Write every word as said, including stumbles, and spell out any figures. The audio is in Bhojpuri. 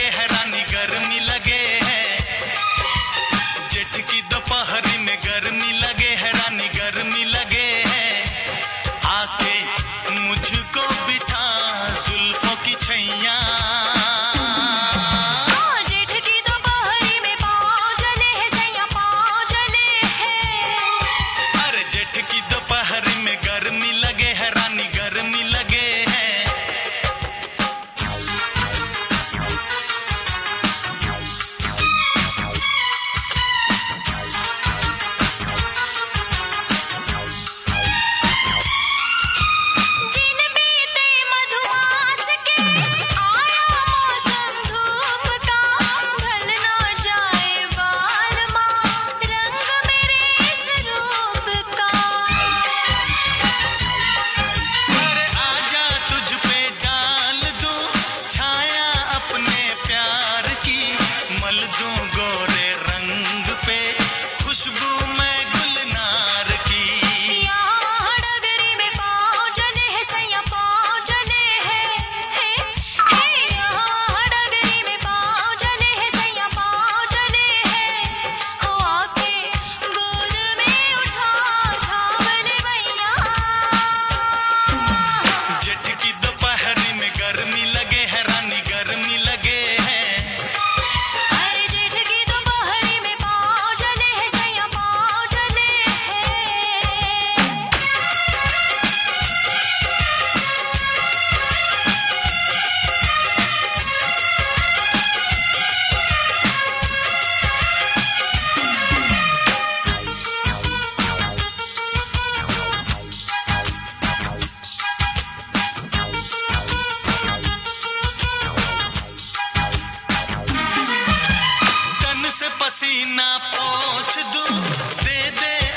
है रानी गर्मी लगे है, जेठ की दोपहरी में गर्मी लगे है रानी गर्मी लगे है। आके मुझको बिठा जुल्फों की छैया, जेठ की दोपहरी में पाँव जले है सैया पाँव जले है। अरे जेठ की दोपहरी में गर्मी लगे है रानी गर्मी लगे है। दिन बीते मधुमास के आया मौसम धूप का, ढल ना जाए बालमा रंग मेरे इस रूप का। अरे आजा तुझ पे डाल दूं छाया अपने प्यार की, मल दूं गोरे रंग पे खुशबू मैं गुलनार की। यहाँ डगरी में पाँव जले है सैया पाँव जले है, हे हे यहाँ डगरी में पाँव जले है सैया पाँव जले है। हो आके गोद में उठा छावल भैया, जेठ की दोपहरी में गर्मी लगे है रानी गर्मी लगे है। अरे जेठ की दोपहरी में पाँव जले है सैया पाँव जले है। तन से पसीना पोंछ दूं दे दे